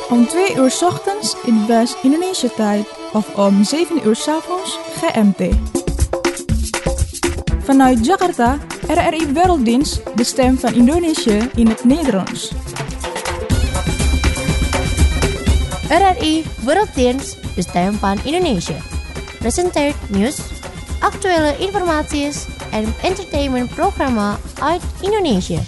Om 2 uur 's ochtends in West-Indonesia tijd of om 7 uur 's avonds GMT. Vanuit Jakarta, RRI Werelddienst, de stem van Indonesië in het Nederlands. RRI Werelddienst, de stem van Indonesië. Presenteert nieuws, actuele informaties en entertainmentprogramma uit Indonesië.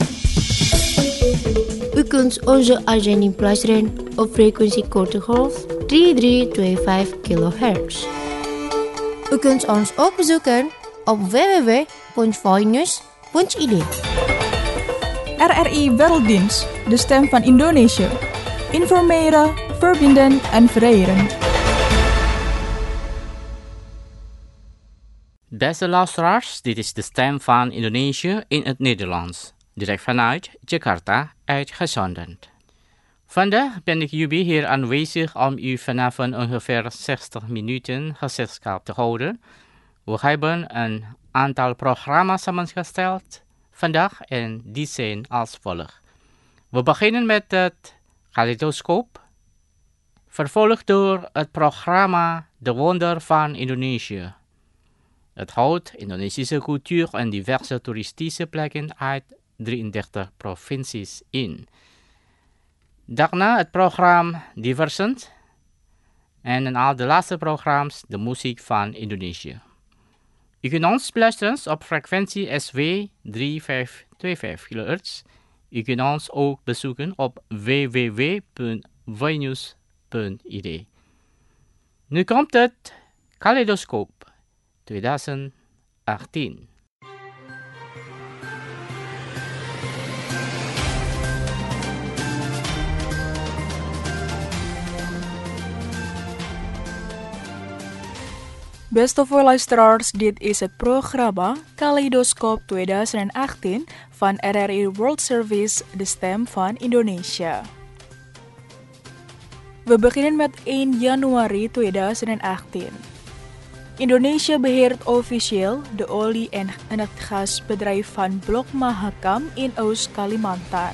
U kunt onze uitzending beluisteren op frequentie korte golf 3325 kHz. U kunt ons ook bezoeken op www.voinews.id. RRI Werelddienst, de stem van Indonesië. Informeren, verbinden en vereren. Beste luisteraars, dit is de stem van Indonesië in het Nederlands. Direct vanuit Jakarta uitgezonden. Vandaag ben ik jullie hier aanwezig om u vanavond ongeveer 60 minuten gezelschap te houden. We hebben een aantal programma's samengesteld vandaag en die zijn als volgt. We beginnen met het Kaleidoscoop, vervolgd door het programma De Wonder van Indonesië. Het houdt Indonesische cultuur en diverse toeristische plekken uit 33 provincies in. Daarna het programma Diversend en in al de laatste programma's de muziek van Indonesië. U kunt ons beluisteren op frequentie SW 3525 kHz. U kunt ons ook bezoeken op www.voinews.id. Nu komt het Kaleidoscoop 2018. Beste luisteraars, dit is het programma Kaleidoscoop 2018 van RRI World Service, de stem van Indonesië. We beginnen met 1 januari 2018. Indonesië beheert officieel de olie- en het gasbedrijf van Blok Mahakam in Oost-Kalimantan.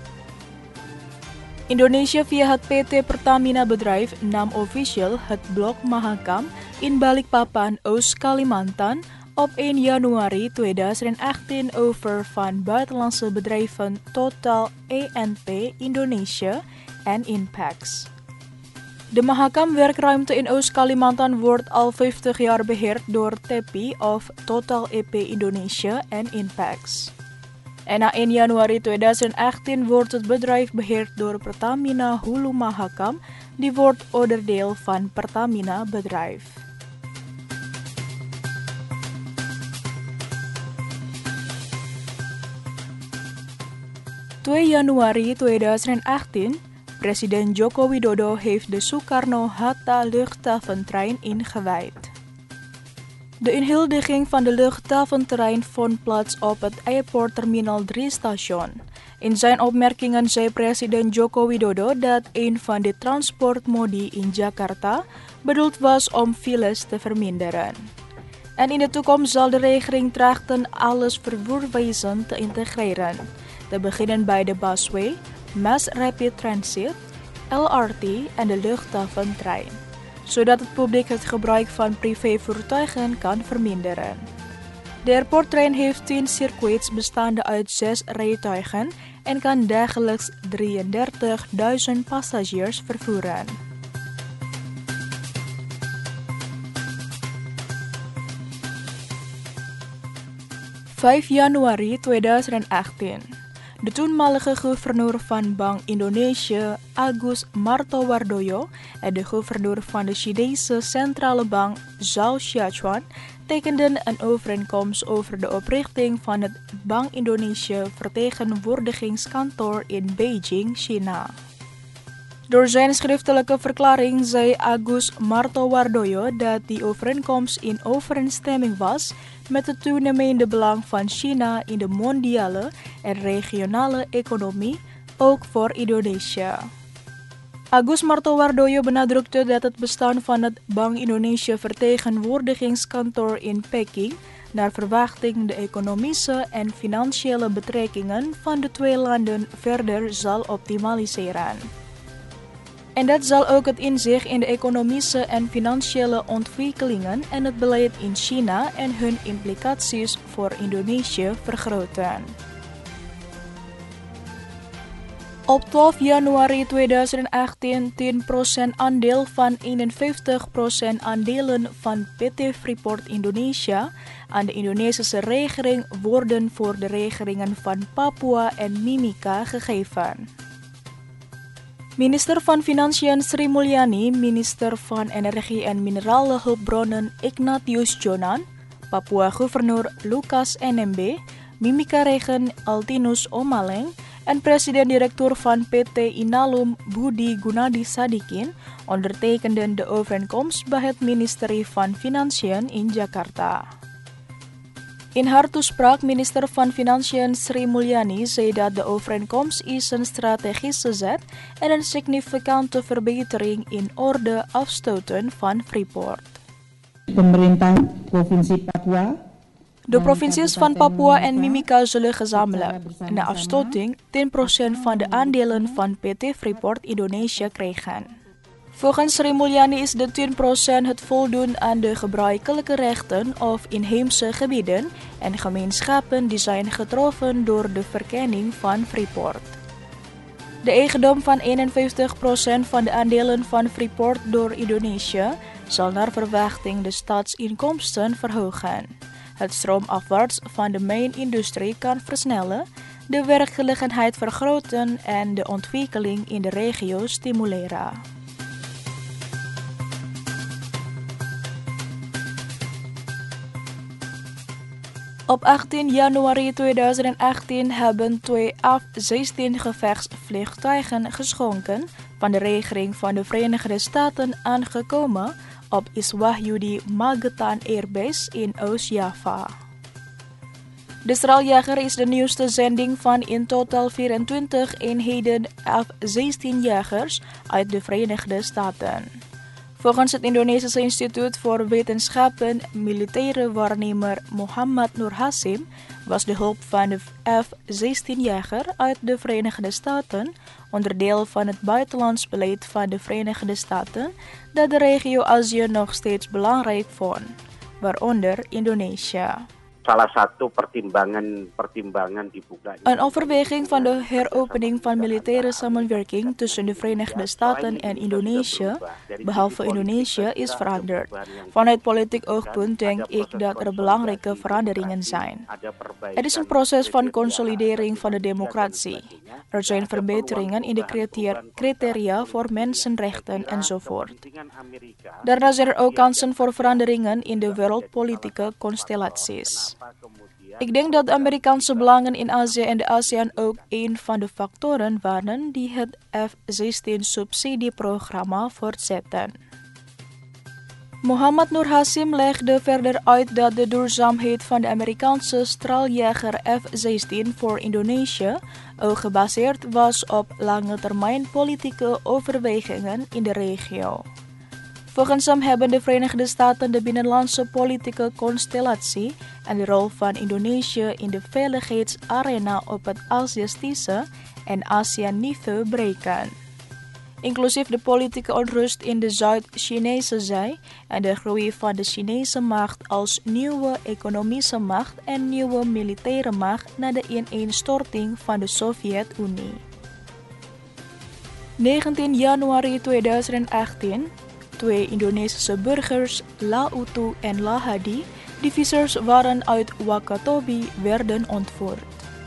Indonesië via het PT Pertamina bedrijf nam officieel het Blok Mahakam in Balikpapan, Oost-Kalimantan op 1 januari 2018 over van buitenlandse bedrijven Total E&P Indonesië en Inpex. De Mahakam-werkruimte in Oost-Kalimantan wordt al 50 jaar beheerd door TEPI of Total EP Indonesië en Inpex. En na 1 januari 2018 wordt het bedrijf beheerd door Pertamina Hulu Mahakam, die wordt onderdeel van Pertamina bedrijf. (2 Januari 2018, Presiden Joko Widodo heeft de Soekarno-Hatta luchthaventrein ingewijd. De inhuldiging van de luchthaventerrein vond plaats op het Airport Terminal 3 station. In zijn opmerkingen zei president Joko Widodo dat een van de transportmodi in Jakarta bedoeld was om files te verminderen. En in de toekomst zal de regering trachten alles vervoerwezen te integreren. Te beginnen bij de busway, mass rapid transit, LRT en de luchthaventrein, zodat het publiek het gebruik van privévoertuigen kan verminderen. De airporttrein heeft 10 circuits bestaande uit 6 rijtuigen en kan dagelijks 33.000 passagiers vervoeren. (5 Januari 2018). De toenmalige gouverneur van Bank Indonesië, Agus Martowardoyo, en de gouverneur van de Chinese Centrale Bank, Zhao Xiaochuan, tekenden een overeenkomst over de oprichting van het Bank Indonesië vertegenwoordigingskantoor in Beijing, China. Door zijn schriftelijke verklaring zei Agus Martowardoyo dat die overeenkomst in overeenstemming was met het toenemende belang van China in de mondiale en regionale economie, ook voor Indonesië. Agus Martowardoyo benadrukte dat het bestaan van het Bank Indonesië vertegenwoordigingskantoor in Peking naar verwachting de economische en financiële betrekkingen van de twee landen verder zal optimaliseren. En dat zal ook het inzicht in de economische en financiële ontwikkelingen en het beleid in China en hun implicaties voor Indonesië vergroten. Op 12 januari 2018 10% aandeel van 51% aandelen van PT Freeport Indonesia aan de Indonesische regering worden voor de regeringen van Papua en Mimika gegeven. Minister van Financiën Sri Mulyani, Minister van Energie en Minerale Hulpbronnen Ignatius Jonan, Papua-Gubernur Lukas NMB, Mimika-regen Altinus Omaleng en president-directeur van PT Inalum Budi Gunadi Sadikin ondertekenden de overeenkomst bij het ministerie van Financiën in Jakarta. In haar toespraak minister van Financiën Sri Mulyani zei dat de overeenkomst is een strategische zet en een significante verbetering in orde afstoten van Freeport. Pemerintah Provinsi Papua. De provincies van Papua en Mimika zullen gezamenlijk na afstoting 10% van de aandelen van PT Freeport Indonesia krijgen. Volgens Sri Mulyani is de 10% het voldoen aan de gebruikelijke rechten of inheemse gebieden en gemeenschappen die zijn getroffen door de verkenning van Freeport. De eigendom van 51% van de aandelen van Freeport door Indonesië zal naar verwachting de staatsinkomsten verhogen. Het stroomafwaarts van de mijnindustrie kan versnellen, de werkgelegenheid vergroten en de ontwikkeling in de regio stimuleren. Op 18 januari 2018 hebben 2 F-16 gevechtsvliegtuigen geschonken van de regering van de Verenigde Staten aangekomen op Iswahyudi Magetan Airbase in Oost-Java. De straaljager is de nieuwste zending van in totaal 24 eenheden F-16-jagers uit de Verenigde Staten. Volgens het Indonesische Instituut voor Wetenschappen militaire waarnemer Muhammad Nur Hasim was de hulp van de F-16-jager uit de Verenigde Staten onderdeel van het buitenlands beleid van de Verenigde Staten dat de regio Azië nog steeds belangrijk vond, waaronder Indonesië. Salah satu pertimbangan dibuka. Een overweging van de heropening van militaire samenwerking tussen de Verenigde Staten en Indonesië, behalve Indonesië, is veranderd. Vanuit politiek oogpunt denk ik dat er belangrijke veranderingen zijn. Het is een proces van consolidering van de democratie. Er zijn verbeteringen in de criteria voor mensenrechten enzovoort. Daarna zijn er ook kansen voor veranderingen in de wereldpolitieke constellaties. Ik denk dat de Amerikaanse belangen in Azië en de ASEAN ook een van de factoren waren die het F-16-subsidieprogramma voortzetten. Muhammad Nur Hasim legde verder uit dat de duurzaamheid van de Amerikaanse straaljager F-16 voor Indonesië ook gebaseerd was op lange termijn politieke overwegingen in de regio. Volgens hem hebben de Verenigde Staten de binnenlandse politieke constellatie en de rol van Indonesië in de veiligheidsarena op het Aziatische en ASEAN-niveau breken. Inclusief de politieke onrust in de Zuid-Chinese zij en de groei van de Chinese macht als nieuwe economische macht en nieuwe militaire macht na de ineenstorting van de Sovjet-Unie. 19 januari 2018 2 Indonesische burgers, Lautu en Lahadi, die vissers waren uit Wakatobi, werden ontvoerd.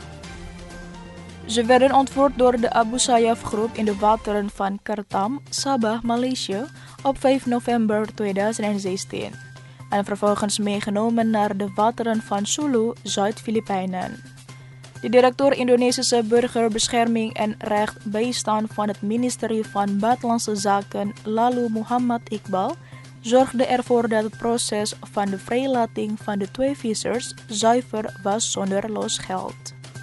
Ze werden ontvoerd door de Abu Sayyaf-groep in de wateren van Kertam, Sabah, Maleisië, op 5 november 2016 en vervolgens meegenomen naar de wateren van Sulu, Zuid-Filipijnen. De directeur Indonesische burgerbescherming en rechtbijstand van het ministerie van Buitenlandse Zaken, Lalu Muhammad Iqbal, zorgde ervoor dat het proces van de vrijlating van de 2 vissers zuiver was zonder losgeld.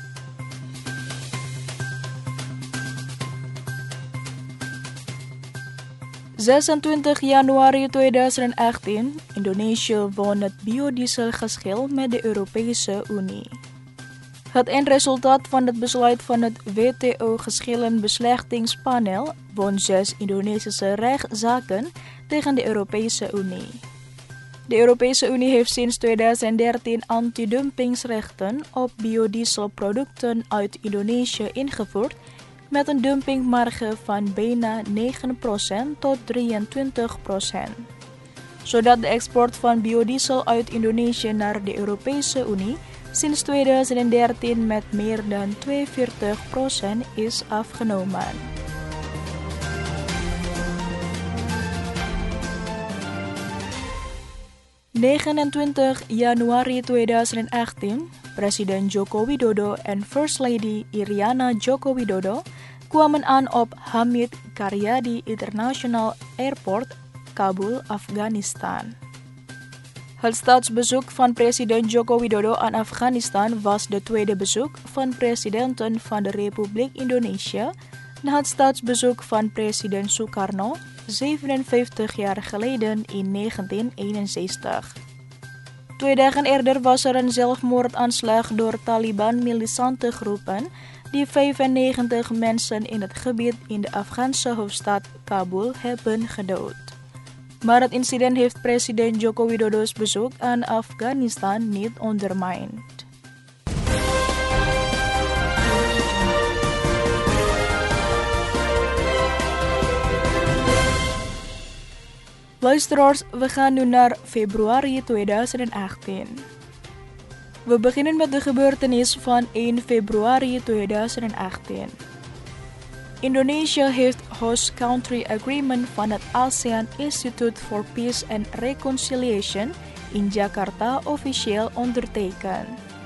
...26 januari 2018, Indonesië won het biodieselgeschil met de Europese Unie. Het eindresultaat van het besluit van het WTO-geschillenbeslechtingspanel won 6 Indonesische rechtszaken tegen de Europese Unie. De Europese Unie heeft sinds 2013 antidumpingsrechten op biodieselproducten uit Indonesië ingevoerd met een dumpingmarge van bijna 9% tot 23%. Zodat de export van biodiesel uit Indonesië naar de Europese Unie sinds 2013 met meer dan 42% is afgenomen. Op 29 Januari 2018, Presiden Joko Widodo en First Lady Iriana Joko Widodo kwamen aan op Hamid Karyadi International Airport, Kabul, Afghanistan. Het staatsbezoek van president Joko Widodo aan Afghanistan was de tweede bezoek van presidenten van de Republiek Indonesië na het staatsbezoek van president Sukarno 57 jaar geleden in 1961. 2 dagen eerder was er een zelfmoordaanslag door Taliban-militante groepen die 95 mensen in het gebied in de Afghaanse hoofdstad Kabul hebben gedood. Maar het incident heeft president Joko Widodo's bezoek aan Afghanistan niet ondermijnd. Luisteraars, we gaan nu naar februari 2018. We beginnen met de gebeurtenis van 1 februari 2018. Indonesië heeft Host Country Agreement van het ASEAN Institute for Peace and Reconciliation in Jakarta officieel ondertekend.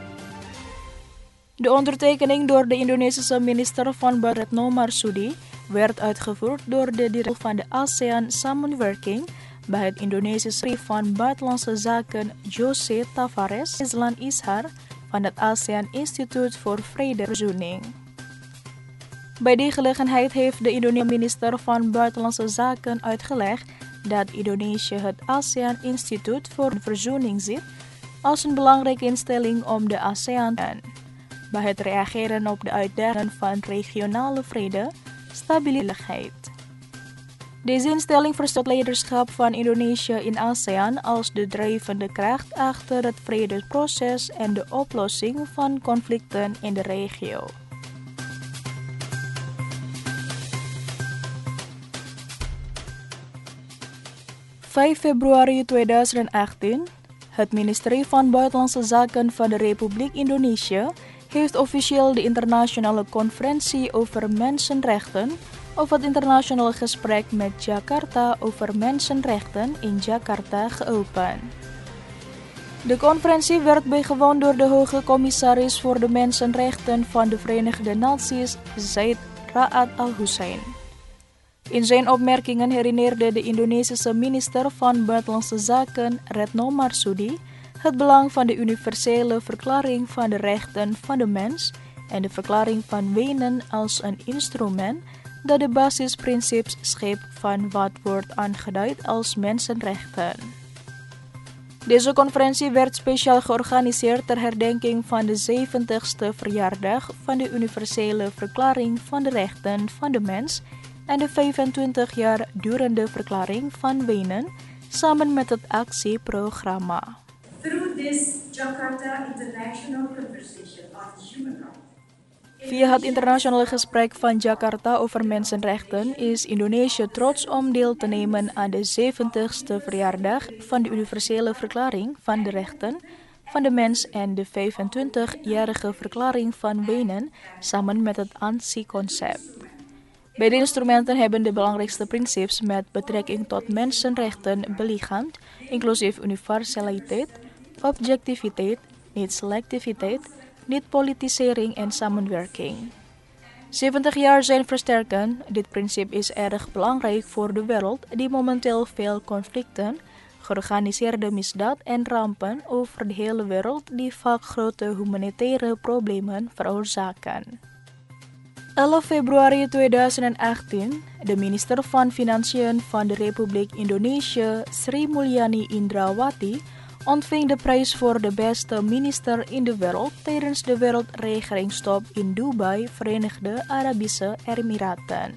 De ondertekening door de Indonesische minister van Buitenlandse Retno Marsudi werd uitgevoerd door de directeur van de ASEAN Samenwerking bij het Indonesische ministerie van Buitenlandse Zaken Jose Tavares Islan Ishar van het ASEAN Instituut voor Vrede en Verzoening. Bij die gelegenheid heeft de Indonesische minister van Buitenlandse Zaken uitgelegd dat Indonesië het ASEAN Instituut voor Verzoening ziet als een belangrijke instelling om de ASEAN te bij het reageren op de uitdagingen van regionale vrede, stabiliteit. Deze instelling verstaat het leiderschap van Indonesië in ASEAN als de drijvende kracht achter het vredesproces en de oplossing van conflicten in de regio. Op 5 februari 2018, het ministerie van Buitenlandse Zaken van de Republiek Indonesië heeft officieel de internationale conferentie over mensenrechten of het internationale gesprek met Jakarta over mensenrechten in Jakarta geopend. De conferentie werd bijgewoond door de Hoge Commissaris voor de Mensenrechten van de Verenigde Naties, Zeid Ra'ad al-Hussein. In zijn opmerkingen herinnerde de Indonesische minister van Buitenlandse Zaken, Retno Marsudi, het belang van de universele verklaring van de rechten van de mens en de verklaring van Wenen als een instrument dat de basisprincipes schept van wat wordt aangeduid als mensenrechten. Deze conferentie werd speciaal georganiseerd ter herdenking van de 70ste verjaardag van de universele verklaring van de rechten van de mens en de 25 jaar durende verklaring van Wenen samen met het actieprogramma. Through this Jakarta International Conversation on Human Rights. Via het internationale gesprek van Jakarta over mensenrechten is Indonesië trots om deel te nemen aan de 70ste verjaardag van de universele verklaring van de rechten van de mens en de 25-jarige verklaring van Wenen samen met het ANSI-concept. Beide instrumenten hebben de belangrijkste principes met betrekking tot mensenrechten belichaamd, inclusief universaliteit, objectiviteit, niet-selectiviteit, niet-politisering en samenwerking. 70 jaar zijn versterken. Dit principe is erg belangrijk voor de wereld die momenteel veel conflicten, georganiseerde misdaad en rampen over de hele wereld die vaak grote humanitaire problemen veroorzaken. 11 februari 2018, de minister van Financiën van de Republiek Indonesië, Sri Mulyani Indrawati, ontving de prijs voor de beste minister in de wereld tijdens de wereldregeringstop in Dubai, Verenigde Arabische Emiraten.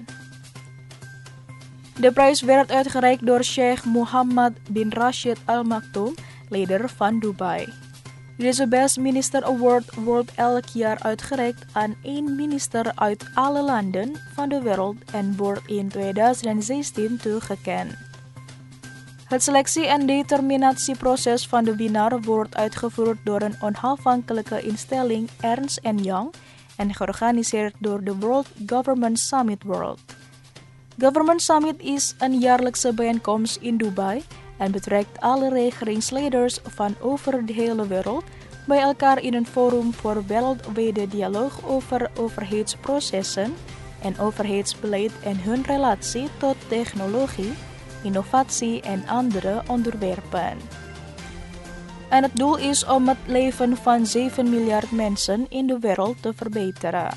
De prijs werd uitgereikt door Sheikh Mohammed bin Rashid Al Maktoum, leider van Dubai. Deze Best Minister Award wordt elk jaar uitgereikt aan 1 minister uit alle landen van de wereld en wordt in 2016 toegekend. Het selectie- en determinatieproces van de winnaar wordt uitgevoerd door een onafhankelijke instelling Ernst & Young en georganiseerd door de World Government Summit World. Government Summit is een jaarlijkse bijeenkomst in Dubai en betrekt alle regeringsleiders van over de hele wereld bij elkaar in een forum voor wereldwijde dialoog over overheidsprocessen en overheidsbeleid en hun relatie tot technologie, innovatie en andere onderwerpen. En het doel is om het leven van 7 miljard mensen in de wereld te verbeteren.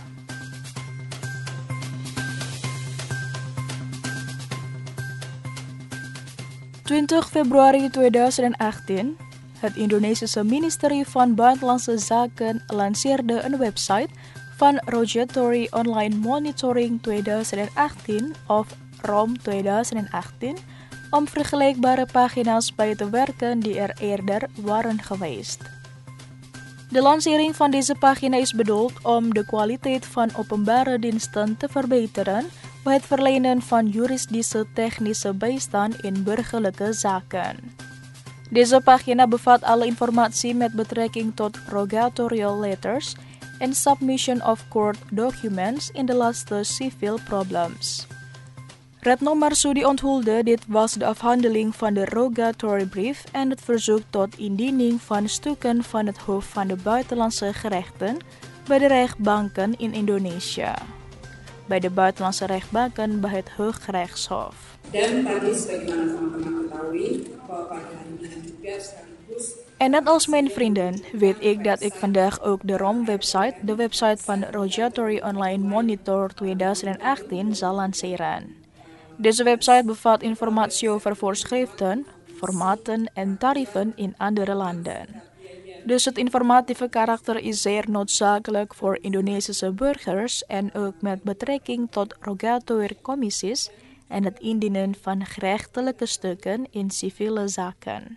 Op 20 februari 2018, het Indonesische ministerie van Buitenlandse Zaken lanceerde een website van Rogatory Online Monitoring 2018 of ROM 2018 om vergelijkbare pagina's bij te werken die er eerder waren geweest. De lancering van deze pagina is bedoeld om de kwaliteit van openbare diensten te verbeteren bij het verlenen van juridische technische bijstand in burgerlijke zaken. Deze pagina bevat alle informatie met betrekking tot rogatorial letters en submission of court documents in de laatste civil problems. Retno Marsudi onthulde dit was de afhandeling van de rogatory brief en het verzoek tot indiening van stukken van het Hof van de Buitenlandse Gerechten bij de rechtbanken in Indonesië. Bij de buitenlandse rechtbanken bij het Hooggerechtshof. Dan tadi sebagaimana teman-teman ketahui bahwa pada hari ini juga sekaligus. En net als mijn vrienden weet ik dat ik vandaag ook de ROM-website, de website van Rogatory Online Monitor 2018, zal lanceren. Deze website bevat informatie over voorschriften, formaten en tarieven in andere landen. Dus het informatieve karakter is zeer noodzakelijk voor Indonesische burgers en ook met betrekking tot rogatory-commissies en het indienen van gerechtelijke stukken in civiele zaken.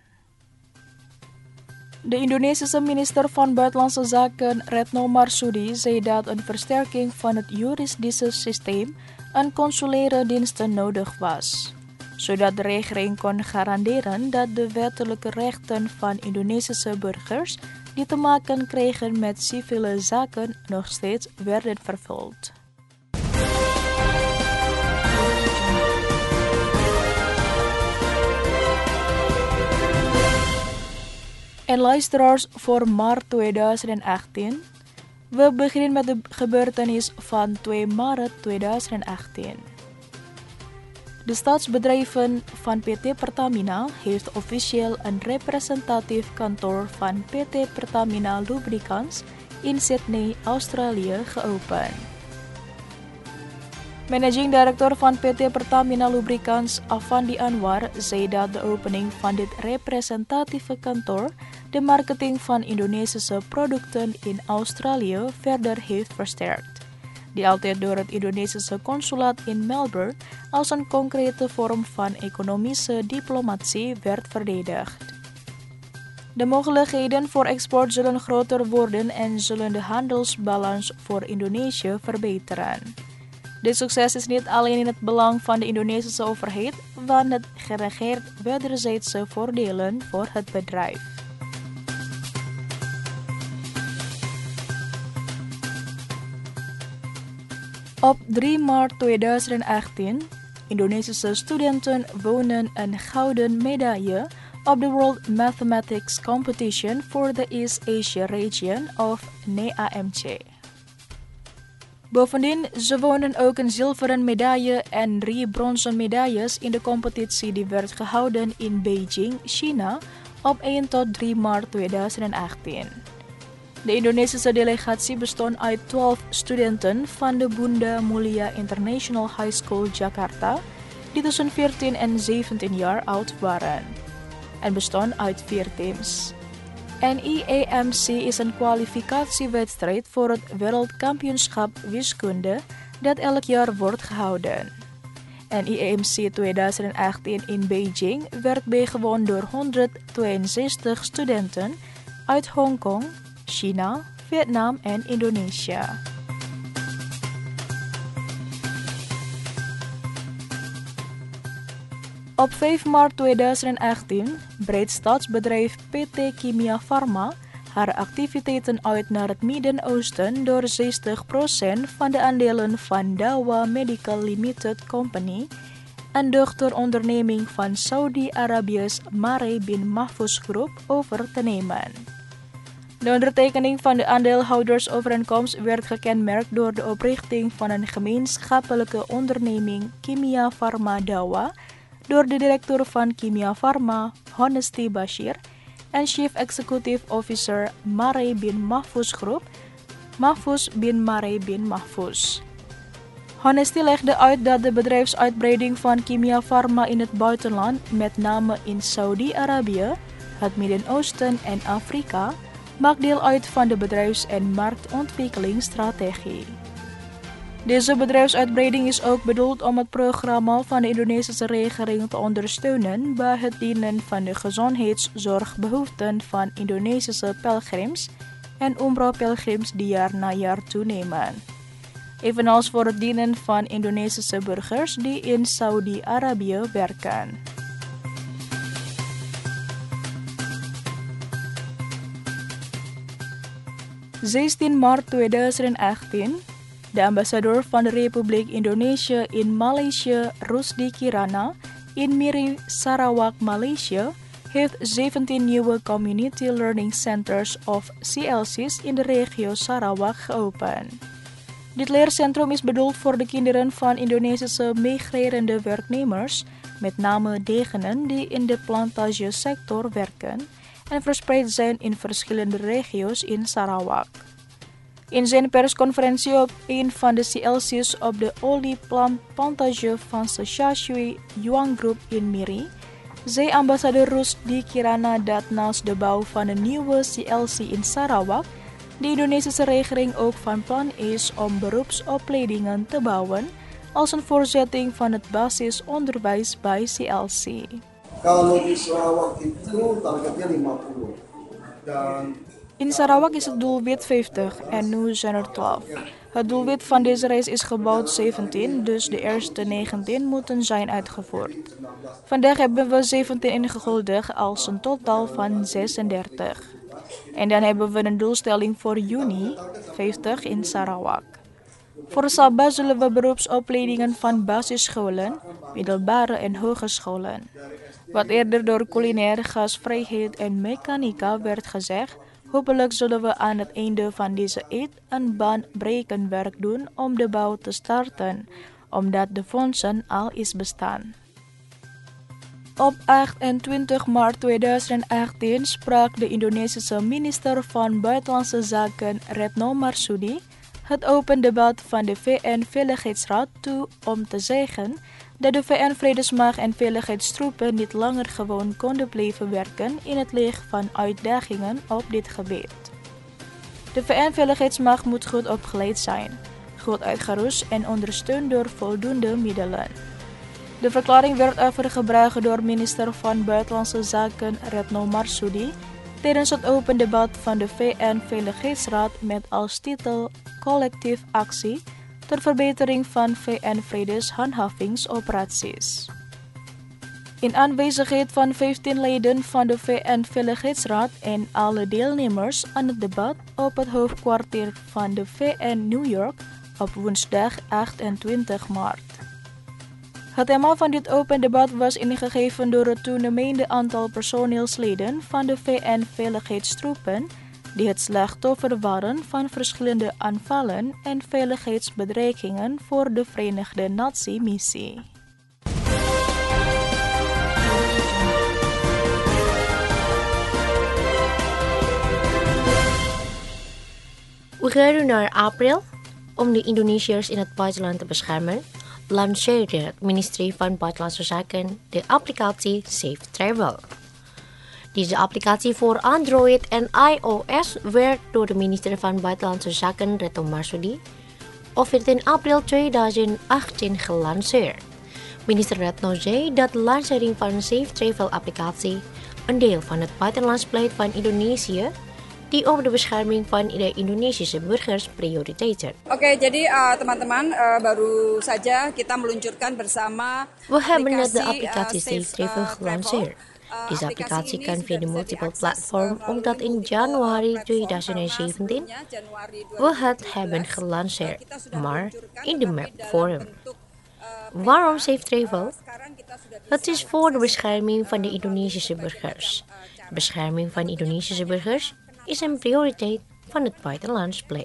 De Indonesische minister van Buitenlandse Zaken Retno Marsudi zei dat een versterking van het juridische systeem en consulaire diensten nodig was, zodat de regering kon garanderen dat de wettelijke rechten van Indonesische burgers die te maken kregen met civiele zaken nog steeds werden vervuld. En luisteraars voor maart 2018. We beginnen met de gebeurtenis van 2 maart 2018. De staatsbedrijven van PT Pertamina heeft officieel een representatief kantoor van PT Pertamina Lubricants in Sydney, Australië geopend. Managing Director van PT Pertamina Lubricants, Afandi Anwar, zei dat de opening van dit representatieve kantoor de marketing van Indonesische producten in Australië verder heeft versterkt, die altijd door het Indonesische consulaat in Melbourne als een concrete vorm van economische diplomatie werd verdedigd. De mogelijkheden voor export zullen groter worden en zullen de handelsbalans voor Indonesië verbeteren. Dit succes is niet alleen in het belang van de Indonesische overheid, want het genereert wederzijdse voordelen voor het bedrijf. Op 3 maart 2018, Indonesische studenten wonnen een gouden medaille op de World Mathematics Competition for the East Asia Region of NEAMC. Bovendien, ze wonnen ook een zilveren medaille en 3 bronzen medailles in de competitie die werd gehouden in Beijing, China, op 1 tot 3 maart 2018. De Indonesische delegatie bestond uit 12 studenten van de Bunda Mulia International High School Jakarta, die tussen 14 en 17 jaar oud waren. en bestond uit 4 teams. NIEMC is een kwalificatiewedstrijd voor het Wereldkampioenschap Wiskunde dat elk jaar wordt gehouden. NIEMC 2018 in Beijing werd bijgewoond door 162 studenten uit Hongkong, China, Vietnam en Indonesië. Op 5 maart 2018 breidt staatsbedrijf PT Kimia Pharma haar activiteiten uit naar het Midden-Oosten door 60% van de aandelen van Dawa Medical Limited Company, een dochteronderneming van Saudi-Arabië's Mare bin Mahfouz Groep, over te nemen. De ondertekening van de aandeelhoudersovereenkomst werd gekenmerkt door de oprichting van een gemeenschappelijke onderneming Kimia Pharma Dawa door de directeur van Kimia Pharma, Honesty Bashir, en Chief Executive Officer Mare bin Mahfouz Groep, Mahfouz bin Mare bin Mahfouz. Honesty legde uit dat de bedrijfsuitbreiding van Kimia Pharma in het buitenland, met name in Saudi-Arabië, het Midden-Oosten en Afrika, maakt deel uit van de bedrijfs- en marktontwikkelingsstrategie. Deze bedrijfsuitbreiding is ook bedoeld om het programma van de Indonesische regering te ondersteunen bij het dienen van de gezondheidszorgbehoeften van Indonesische pelgrims en Umrah-pelgrims die jaar na jaar toenemen. Evenals voor het dienen van Indonesische burgers die in Saudi-Arabië werken. (16 maart 2018) De ambassadeur van de Republiek Indonesië in Maleisië, Rusdi Kirana, in Miri, Sarawak, Maleisië, heeft 17 nieuwe Community Learning Centers of CLC's in de regio Sarawak geopend. Dit leercentrum is bedoeld voor de kinderen van Indonesische migrerende werknemers, met name degenen die in de plantagesector werken en verspreid zijn in verschillende regio's in Sarawak. In zijn persconferentie op een van de CLC's op de olieplantage van Seshashui Yuang Group in Miri, zei ambassadeur Rusdi Kirana dat naast de bouw van een nieuwe CLC in Sarawak, de Indonesische regering ook van plan is om beroepsopleidingen te bouwen als een voortzetting van het basisonderwijs bij CLC. Kalau di Sarawak itu targetnya 50. Dan in Sarawak is het doelwit 50 en nu zijn er 12. Het doelwit van deze reis is gebouwd 17, dus de eerste 19 moeten zijn uitgevoerd. Vandaag hebben we 17 ingeguldigd als een totaal van 36. En dan hebben we een doelstelling voor juni, 50 in Sarawak. Voor Sabah zullen we beroepsopleidingen van basisscholen, middelbare en hogescholen. Wat eerder door culinair, gasvrijheid en mechanica werd gezegd, hopelijk zullen we aan het einde van deze eed een baanbrekend werk doen om de bouw te starten, omdat de fondsen al is bestaan. Op 28 maart 2018 sprak de Indonesische minister van Buitenlandse Zaken Retno Marsudi het open debat van de VN-veiligheidsraad toe om te zeggen dat de VN-vredesmacht en veiligheidstroepen niet langer gewoon konden blijven werken in het licht van uitdagingen op dit gebied. De VN-veiligheidsmacht moet goed opgeleid zijn, goed uitgerust en ondersteund door voldoende middelen. De verklaring werd overgebracht door minister van Buitenlandse Zaken Retno Marsudi tijdens het open debat van de VN-veiligheidsraad met als titel Collectief actie ter verbetering van VN-vredeshandhavingsoperaties. In aanwezigheid van 15 leden van de VN-veiligheidsraad en alle deelnemers aan het debat op het hoofdkwartier van de VN New York op woensdag 28 maart. Het thema van dit open debat was ingegeven door het toenemende aantal personeelsleden van de VN-veiligheidstroepen die het slachtoffer waren van verschillende aanvallen en veiligheidsbedreigingen voor de Verenigde Natie-missie. We gaan nu naar april. Om de Indonesiërs in het buitenland te beschermen, lanceerde het ministerie van Buitenlandse Zaken de applicatie Safe Travel. Deze applicatie voor Android en iOS werd door de minister van Buitenlandse Zaken Retno Marsudi op 14 april 2018 gelanceerd. Minister Retno zei dat de lancering van de Safe Travel applicatie een deel van het buitenlandsbeleid van Indonesië die op de bescherming van de Indonesische burgers prioriteiten. Oke, jadi teman-teman, baru saja kita meluncurkan bersama. We hebben net de applicatie Safe Travel gelanceerd. Deze applicatie kan via de multiple platform omdat in januari 2017 we het hebben gelanceerd, maar in de map-vorm. Waarom Safe Travel? Het is voor de bescherming van de Indonesische burgers. De bescherming van Indonesische burgers is een prioriteit van het buitenlandsbeleid.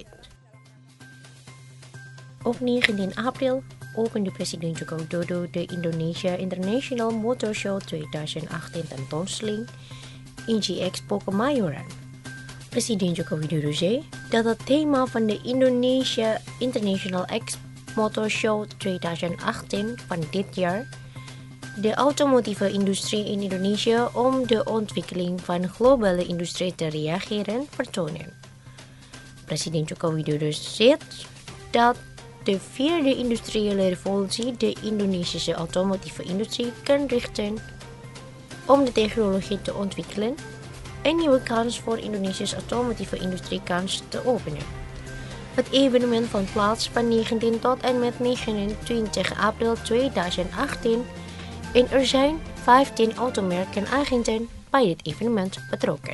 Op 19 april opende president Joko Widodo de Indonesia International Motor Show 2018 tentoonstelling INGI Expo Kemayoran. President Joko Widodo zei dat het thema van de Indonesia International Motor Show 2018 van dit jaar de automotieve industrie in Indonesië om de ontwikkeling van de globale industrie te reageren vertonen. President Joko Widodo zegt dat de vierde industriële revolutie de Indonesische automotieve industrie kan richten om de technologie te ontwikkelen en nieuwe kans voor Indonesië's automotieve industrie kans te openen. Het evenement vond plaats van 19 tot en met 29 april 2018 en er zijn 15 automerken agenten bij dit evenement betrokken.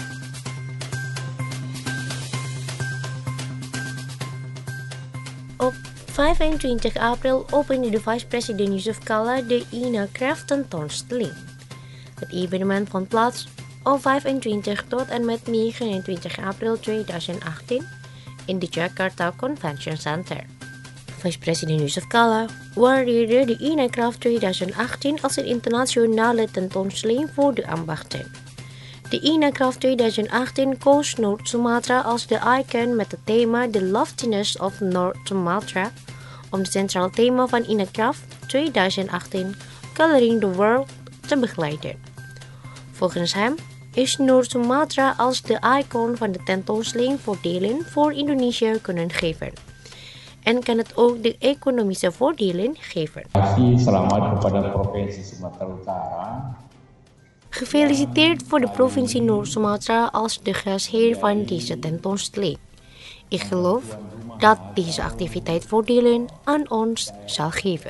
Op 25 april opende de vice-president Yusuf Kala de INA-Craft tentoonstelling. Het evenement vond plaats op 25 tot en met 29 april 2018 in de Jakarta Convention Center. Vice-president Yusuf Kala waardeerde de INA-Craft 2018 als een internationale tentoonstelling voor de ambachten. De INA-Craft 2018 koos Noord-Sumatra als de icon met het thema The Loftiness of North Sumatra om het centraal thema van INA-Craft 2018 Coloring the World te begeleiden. Volgens hem is Noord-Sumatra als de icon van de tentoonstelling voordelen voor Indonesië kunnen geven. En kan het ook de economische voordelen geven. Selamat kepada Provinsi Sumatera Utara. Gefeliciteerd voor de provincie Noord-Sumatra als de gastheer van deze tentoonstelling. Ik geloof dat deze activiteit voordelen aan ons zal geven.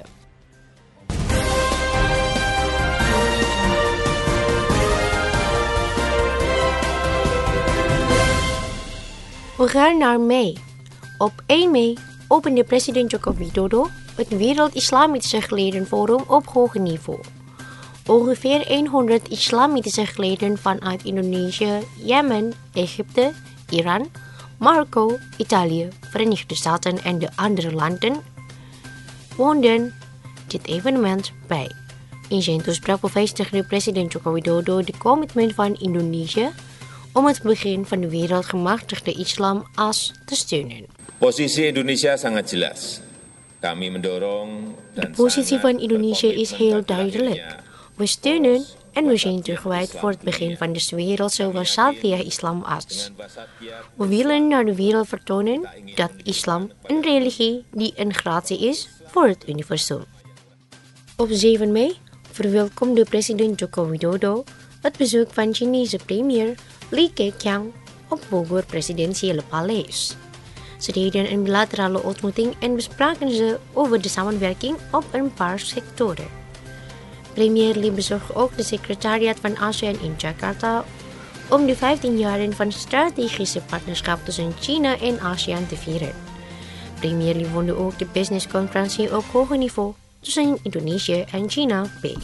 We gaan naar mei. Op 1 mei opende president Joko Widodo het Wereld-Islamitische Geleerdenforum op hoog niveau. Ongeveer 100 islamitische geleerden vanuit Indonesië, Jemen, Egypte, Iran, Marokko, Italië, Verenigde Staten en de andere landen woonden dit evenement bij. In zijn toespraak bevestigde president Joko Widodo de commitment van Indonesië om het begin van de wereldgemachtigde islam as te steunen. Posisi Indonesia sangat jelas. Kami mendorong de positie van Indonesië is heel duidelijk. We steunen en we zijn toegewijd voor het begin van de wereldse wasatiyah islam as. We willen naar de wereld vertonen dat islam een religie die een gratie is voor het universum. Op 7 mei verwelkomde president Joko Widodo het bezoek van Chinese premier Li Keqiang op Bogor Presidentiële Paleis. Ze deden een bilaterale ontmoeting en bespraken ze over de samenwerking op een paar sectoren. Premier Li bezocht ook de secretariaat van ASEAN in Jakarta om de 15 jaren van strategische partnerschap tussen China en ASEAN te vieren. Premier Li woonde ook de businessconferentie op hoog niveau tussen Indonesië en China bij.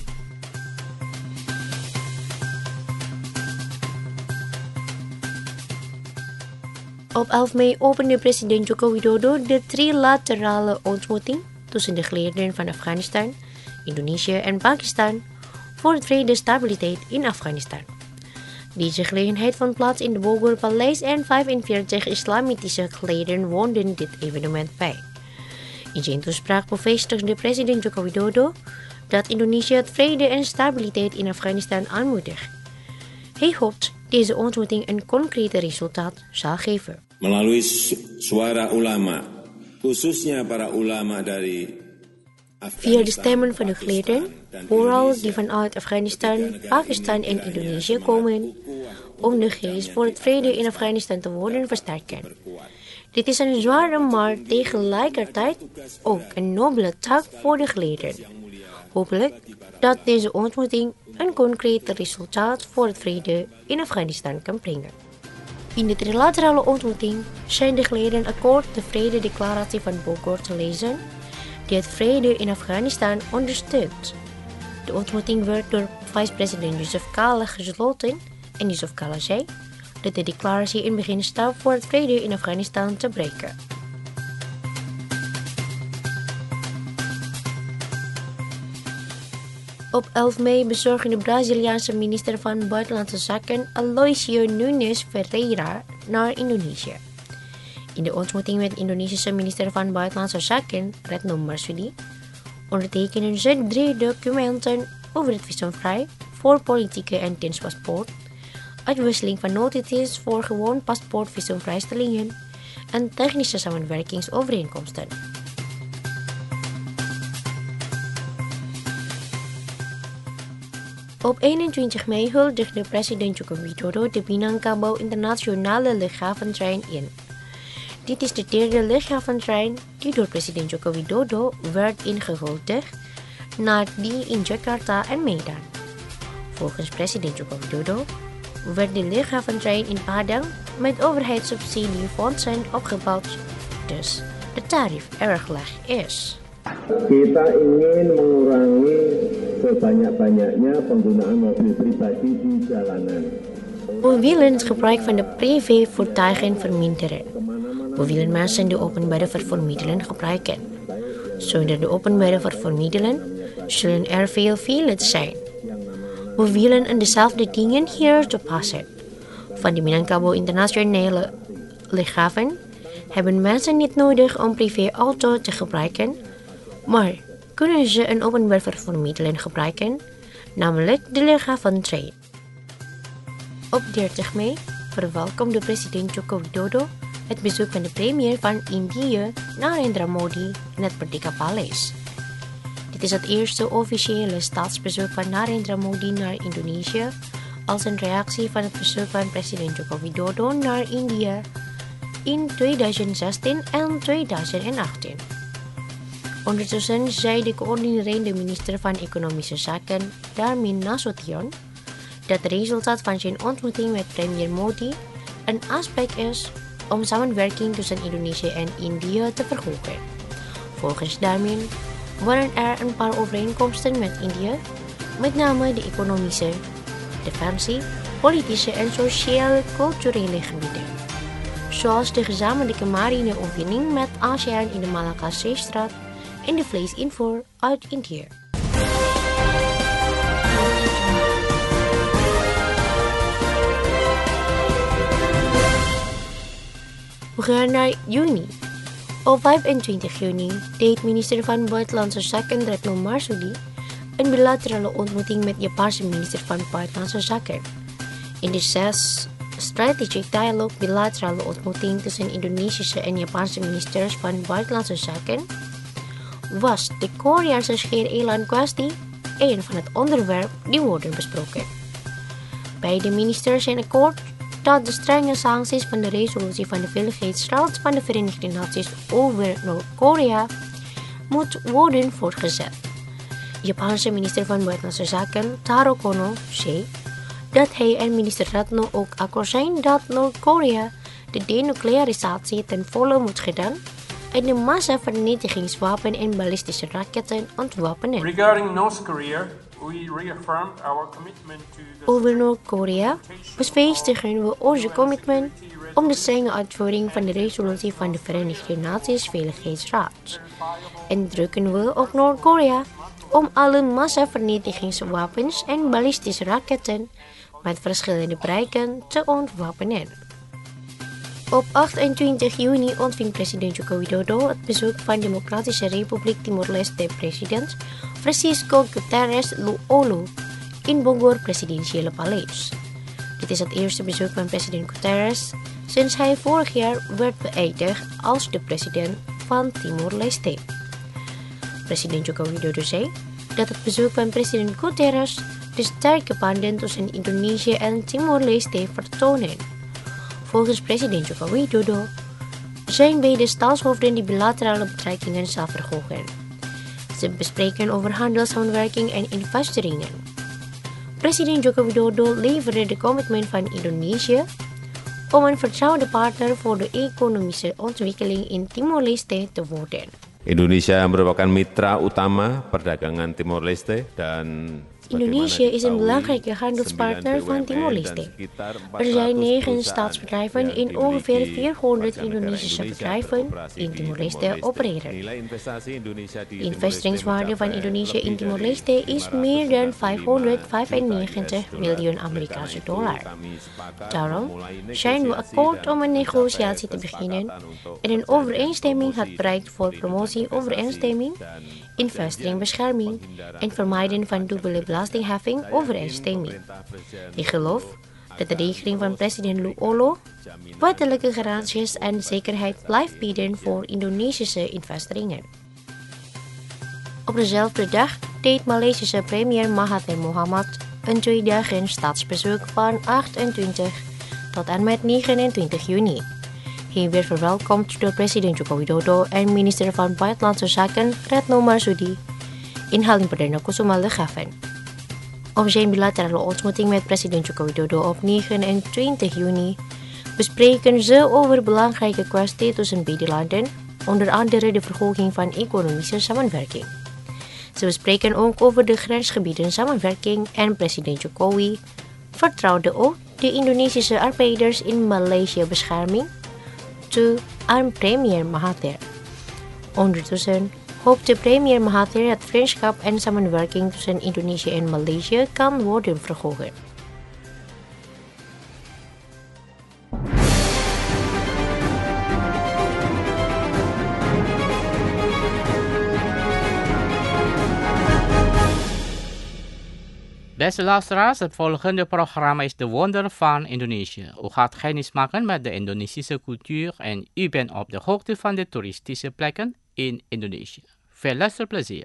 Op 11 mei opende president Joko Widodo de trilaterale ontmoeting tussen de geleerden van Afghanistan, Indonesië en Pakistan voor het vrede en stabiliteit in Afghanistan. Deze gelegenheid vond plaats in de Bogor Paleis en 45 islamitische geleerden woonden dit evenement bij. In zijn toespraak bevestigde president Joko Widodo dat Indonesië het vrede en stabiliteit in Afghanistan aanmoedigt. Hij hoopt deze ontmoeting een concreet resultaat zal geven. Melalui suara ulama, khususnya para ulama dari Via de stemmen van de geleerden, vooral die vanuit Afghanistan, Pakistan en Indonesië komen, om de geest voor het vrede in Afghanistan te worden versterken. Dit is een zware, maar tegelijkertijd ook een nobele taak voor de geleerden. Hopelijk dat deze ontmoeting een concreet resultaat voor het vrede in Afghanistan kan brengen. In de trilaterale ontmoeting zijn de geleerden akkoord de vrededeclaratie van Bogor te lezen, die het vrede in Afghanistan ondersteunt. De ontmoeting werd door vice-president Yusuf Kala gesloten en Yusuf Kala zei dat de declaratie een beginstap voor het vrede in Afghanistan te breken. Op 11 mei bezorgde de Braziliaanse minister van Buitenlandse Zaken Aloysio Nunes Ferreira naar Indonesië. In de ontmoeting met de Indonesische minister van Buitenlandse Zaken, Retno Marsudi, ondertekenen ze 3 documenten over het visumvrij voor politieke en dienstpaspoort, uitwisseling van notities voor gewoon paspoort visumvrijstellingen en technische samenwerkingsovereenkomsten. Op 21 mei huldigde president Joko Widodo de Minangkabau Internationale Luchthaventrein in. Dit is de 3e luchthaventrein die door president Joko Widodo werd ingehuldigd, na die in Jakarta en Medan. Volgens president Joko Widodo werd de luchthaventrein in Padang met overheidssubsidiefondsen opgebouwd, dus de tarief erg laag is. Kita ingin mengurangi sebanyak-banyaknya penggunaan mobil pribadi di jalanan. We willen het gebruik van de privévoertuigen verminderen. We willen mensen de openbare vervoermiddelen gebruiken. Zonder de openbare vervoermiddelen zullen er veel files zijn. We willen dezelfde dingen hier toepassen. Van de Minangkabau Internationale Luchthaven hebben mensen niet nodig om privéauto te gebruiken, maar kunnen ze een openbaar vervoermiddelen gebruiken, namelijk de luchthaventrein. Op 30 mei verwelkomde president Joko Widodo het bezoek van de premier van India, Narendra Modi, in het Merdeka Paleis. Dit is het eerste officiële staatsbezoek van Narendra Modi naar Indonesië als een reactie van het bezoek van president Joko Widodo naar India in 2016 en 2018. Ondertussen zei de coördinerende minister van Economische Zaken, Darmin Nasution, dat het resultaat van zijn ontmoeting met premier Modi een aspect is om samenwerking tussen Indonesië en India te verhogen. Volgens Darmin waren er een paar overeenkomsten met India, met name de economische, defensie, politische en sociaal-culturele gebieden, zoals de gezamenlijke marine oefening met ASEAN in de Malacca-Zeestraat en de vleesinvoer uit India. We gaan naar juni. Op 25 juni deed minister van Buitenlandse Zaken Retno Marsudi een bilaterale ontmoeting met Japanse minister van Buitenlandse Zaken. In de 6 Strategic Dialogue bilaterale ontmoeting tussen Indonesische en Japanse ministers van Buitenlandse Zaken was de Koreaanse schereland-kwestie een van het onderwerp die worden besproken. Beide ministers zijn akkoord dat de strenge sancties van de resolutie van de Veiligheidsraad van de Verenigde Naties over Noord-Korea moet worden voortgezet. De Japanse minister van Buitenlandse Zaken, Taro Kono, zei dat hij en minister Retno ook akkoord zijn dat Noord-Korea de denuclearisatie ten volle moet gedaan en de massavernietigingswapen en ballistische raketten ontwapenen. Regarding North Korea, we reaffirmed our commitment to the Over Noord-Korea bevestigen we onze commitment om de strenge uitvoering van de resolutie van de Verenigde Naties Veiligheidsraad. En drukken we op Noord-Korea om alle massavernietigingswapens en ballistische raketten met verschillende bereiken te ontwapenen. Op 28 juni ontving president Joko Widodo het bezoek van Democratische Republiek Timor-Leste president Francisco Guterres Luolo in Bogor Presidentiële Paleis. Dit is het eerste bezoek van president Guterres sinds hij vorig jaar werd beëdigd als de president van Timor-Leste. President Joko Widodo zei dat het bezoek van president Guterres de sterke banden tussen Indonesië en Timor-Leste vertonen. Volgens president Joko Widodo zijn beide staatshoofden die bilaterale betrekkingen zal verhogen. Ze bespreken over handelssamenwerking en investeringen. President Joko Widodo leverde de commitment van Indonesië om een vertrouwde partner voor de economische ontwikkeling in Timor-Leste te worden. Indonesia merupakan mitra utama perdagangan Timor-Leste dan Indonesië is een belangrijke handelspartner van Timor-Leste. Er zijn 9 staatsbedrijven en ongeveer 400 Indonesische bedrijven in Timor-Leste opereren. De investeringswaarde van Indonesië in Timor-Leste is meer dan 595 miljoen Amerikaanse dollar. Daarom zijn we akkoord om een negotiatie te beginnen en een overeenstemming had bereikt voor promotie-overeenstemming, investeringbescherming en vermijden van dubbele belastingheffing overeenstemming. Ik geloof dat de regeling van president Luolo wettelijke garanties en zekerheid blijft bieden voor Indonesische investeringen. Op dezelfde dag deed Maleisische premier Mahathir Mohamad een 2 dagen staatsbezoek van 28 tot en met 29 juni. Hij werd verwelkomd door president Joko Widodo en minister van Buitenlandse Zaken Retno Marsudi in Halim Perdana Kusuma Legaven. Op zijn bilaterale ontmoeting met president Joko Widodo op 29 juni bespreken ze over belangrijke kwesties tussen beide landen, onder andere de verhoging van economische samenwerking. Ze bespreken ook over de grensgebieden samenwerking en president Jokowi vertrouwde ook de Indonesische arbeiders in Maleisië bescherming toe aan premier Mahathir. Ondertussen hoopte premier Mahathir dat vriendschap en samenwerking tussen Indonesië en Maleisië kan worden verhoogd. Beste luisteraars, het volgende programma is De Wonder van Indonesië. U gaat kennis maken met de Indonesische cultuur en u bent op de hoogte van de toeristische plekken in Indonesië. Veel luisterplezier.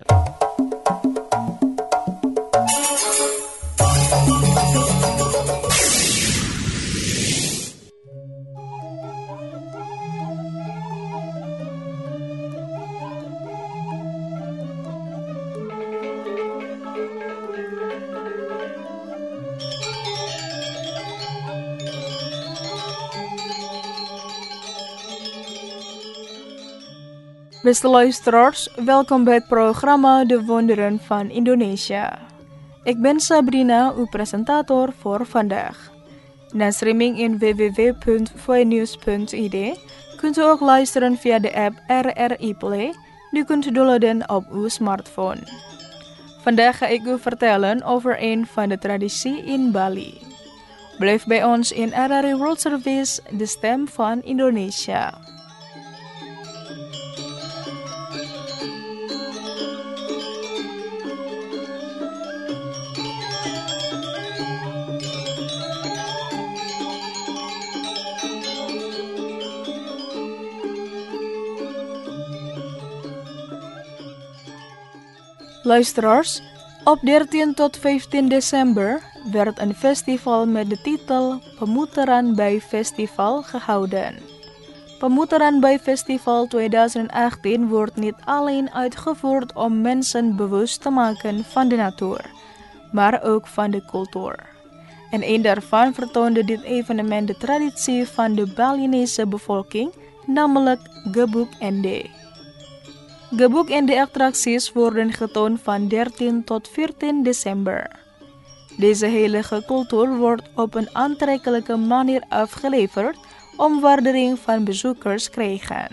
Beste luisteraars, welkom bij het programma De Wonderen van Indonesië. Ik ben Sabrina, uw presentator voor vandaag. Na streaming in www.voinews.id kunt u ook luisteren via de app RRI Play, die kunt downloaden op uw smartphone. Vandaag ga ik u vertellen over een van de tradities in Bali. Blijf bij ons in RRI World Service, de stem van Indonesië. Luisteraars, op 13 tot 15 december werd een festival met de titel Pemutaran Bay Festival gehouden. Pemutaran Bay Festival 2018 wordt niet alleen uitgevoerd om mensen bewust te maken van de natuur, maar ook van de cultuur. En een daarvan vertoonde dit evenement de traditie van de Balinese bevolking, namelijk Gebuk Ende. Gebuk en de attracties worden getoond van 13 tot 14 december. Deze heilige cultuur wordt op een aantrekkelijke manier afgeleverd om waardering van bezoekers te krijgen.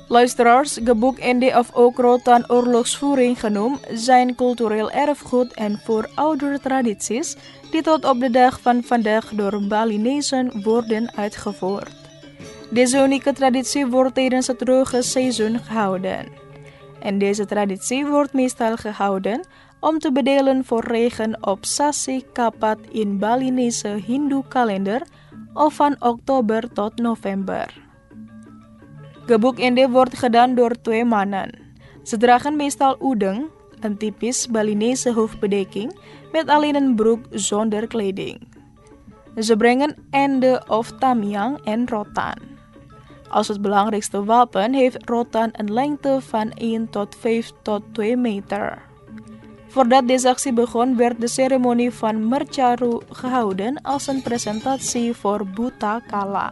Luisteraars, Gebuk-Ende of ook rotan oorlogsvoering genoemd zijn cultureel erfgoed en vooroudere tradities die tot op de dag van vandaag door Balinezen worden uitgevoerd. Deze unieke traditie wordt tijdens het droge seizoen gehouden. En deze traditie wordt meestal gehouden om te bedelen voor regen op Sasi Kapat in Balinese Hindoe kalender of van oktober tot november. Gebuk-Ende wordt gedaan door 2 mannen. Ze dragen meestal udeng, een typisch Balinese hoofdbedekking, met alleen een broek zonder kleding. Ze brengen ende of tamiang en rotan. Als het belangrijkste wapen heeft rotan een lengte van 1 tot 5 tot 2 meter. Voordat deze actie begon werd de ceremonie van Mercaru gehouden als een presentatie voor Buta Kala.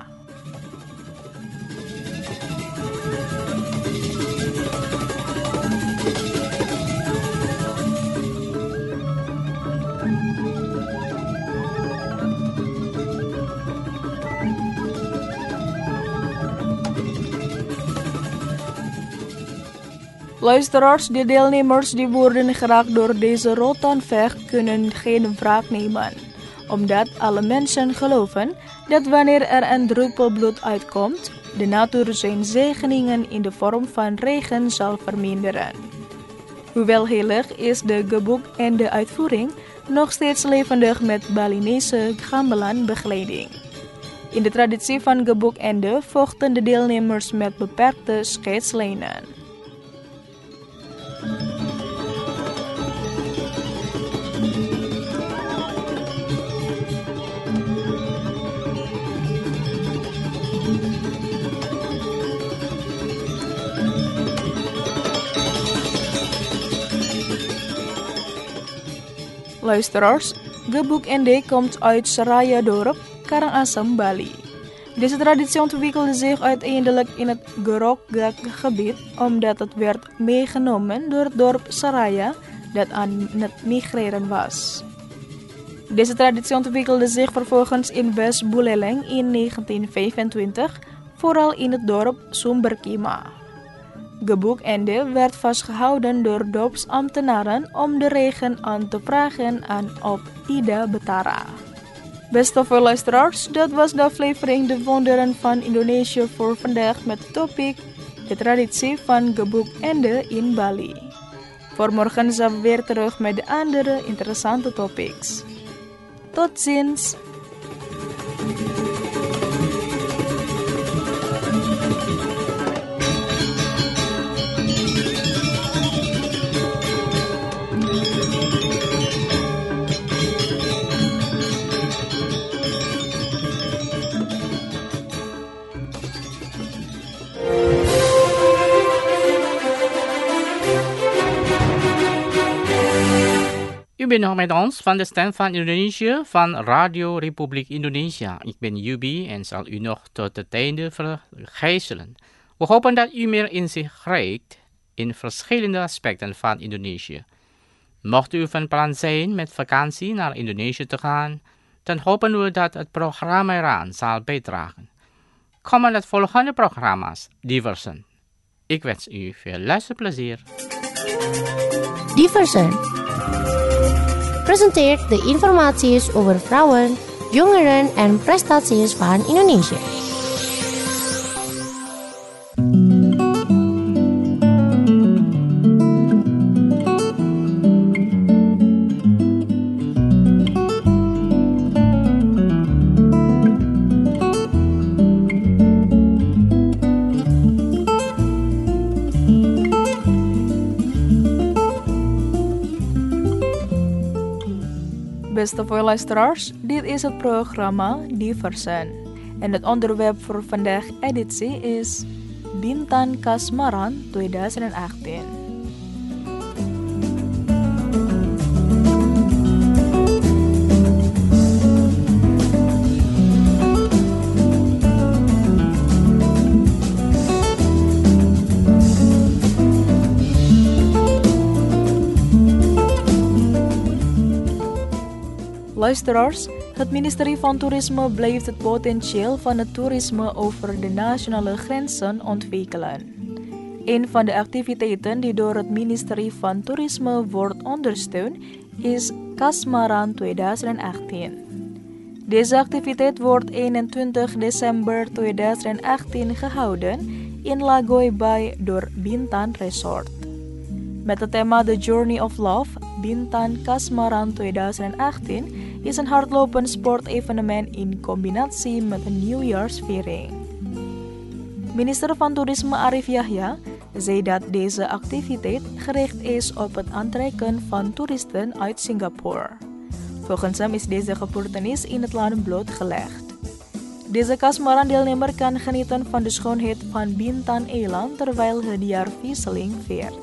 Luisteraars, de deelnemers die worden geraakt door deze rotanvecht kunnen geen wraak nemen, omdat alle mensen geloven dat wanneer er een druppel bloed uitkomt, de natuur zijn zegeningen in de vorm van regen zal verminderen. Hoewel heilig is de Gebuk-Ende uitvoering nog steeds levendig met Balinese gamelan begeleiding. In de traditie van Gebuk-Ende vochten de deelnemers met beperkte scheidslijnen. Luisteraars, Gebuk-Ende komt uit Seraya Dorp, Karangasem, Bali. Deze traditie ontwikkelde zich uiteindelijk in het Gerokgak-gebied omdat het werd meegenomen door het dorp Seraya dat aan het migreren was. Deze traditie ontwikkelde zich vervolgens in West-Buleleng in 1925, vooral in het dorp Sumberkima. Gebuk-Ende werd vastgehouden door dorpsambtenaren om de regen aan te vragen aan op Ida Betara. Beste luisteraars, dat was de aflevering De Wonderen van Indonesië voor vandaag met het topic de traditie van Gebuk-Ende in Bali. Voor morgen zijn we weer terug met de andere interessante topics. Tot ziens! U bent nog met ons van de Stem van Indonesië van Radio Republiek Indonesia. Ik ben Yubi en zal u nog tot het einde vergezelen. We hopen dat u meer inzicht krijgt in verschillende aspecten van Indonesië. Mocht u van plan zijn met vakantie naar Indonesië te gaan, dan hopen we dat het programma eraan zal bijdragen. Komen het volgende programma's, Diversen. Ik wens u veel luisterplezier. Diversen presenteert de informaties over vrouwen, jongeren en prestaties van Indonesië. Beste luisteraars, dit is het programma Diversen. En het onderwerp voor vandaag editie is Bintan Kasmaran 2018. Luisteraars, het ministerie van Toerisme blijft het potentieel van het toerisme over de nationale grenzen ontwikkelen. Een van de activiteiten die door het ministerie van Toerisme wordt ondersteund is Kasmaran 2018. Deze activiteit wordt 21 december 2018 gehouden in Lagoy Bay door Bintan Resort. Met het thema The Journey of Love, Bintan Kasmaran 2018 is een hardlopend sportevenement in combinatie met een nieuwjaarsviering. Minister van Toerisme Arif Yahya zei dat deze activiteit gericht is op het aantrekken van toeristen uit Singapore. Volgens hem is deze gebeurtenis in het land blootgelegd. Deze Kasmaran-deelnemer kan genieten van de schoonheid van Bintan-eiland terwijl het jaarwisseling viert.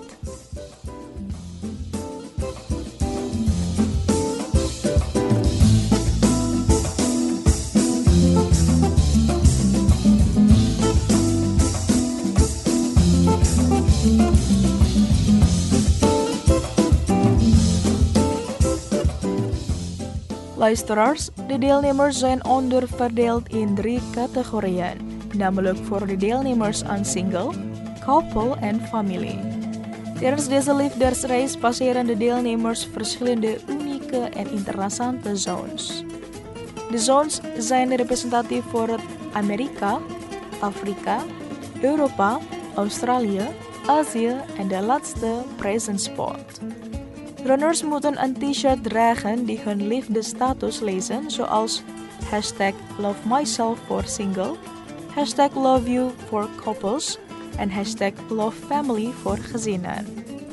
Luisteraars, de deelnemers zijn onderverdeeld in 3 categorieën, namelijk voor de deelnemers aan single, couple en familie. Tijdens deze liefdesreis passeren de deelnemers verschillende unieke en interessante zones. De zones zijn representatief voor het Amerika, Afrika, Europa, Australië, Azië en de laatste present spot. Runners moeten een t-shirt dragen die hun liefdesstatus lezen, zoals #LoveMyself voor single, #LoveYou voor couples en #LoveFamily voor gezinnen.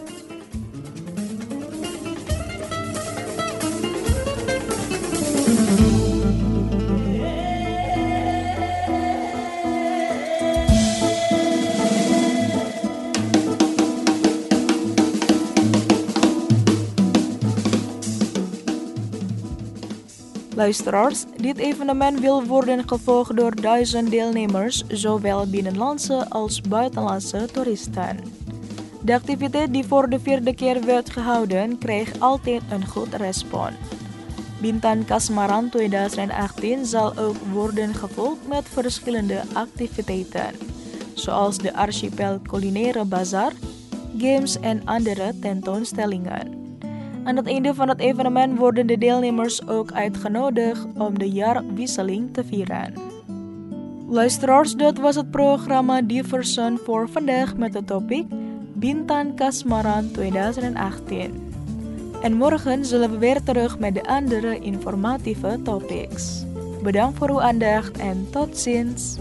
Luisteraars, dit evenement wil worden gevolgd door 1000 deelnemers, zowel binnenlandse als buitenlandse toeristen. De activiteit die voor de 4e keer werd gehouden, kreeg altijd een goed respons. Bintan Kasmaran 2018 zal ook worden gevolgd met verschillende activiteiten, zoals de Archipel Culinaire Bazaar, games en andere tentoonstellingen. Aan het einde van het evenement worden de deelnemers ook uitgenodigd om de jaarwisseling te vieren. Luisteraars, dat was het programma Diversen voor vandaag met het topic Bintan Kasmaran 2018. En morgen zullen we weer terug met de andere informatieve topics. Bedankt voor uw aandacht en tot ziens!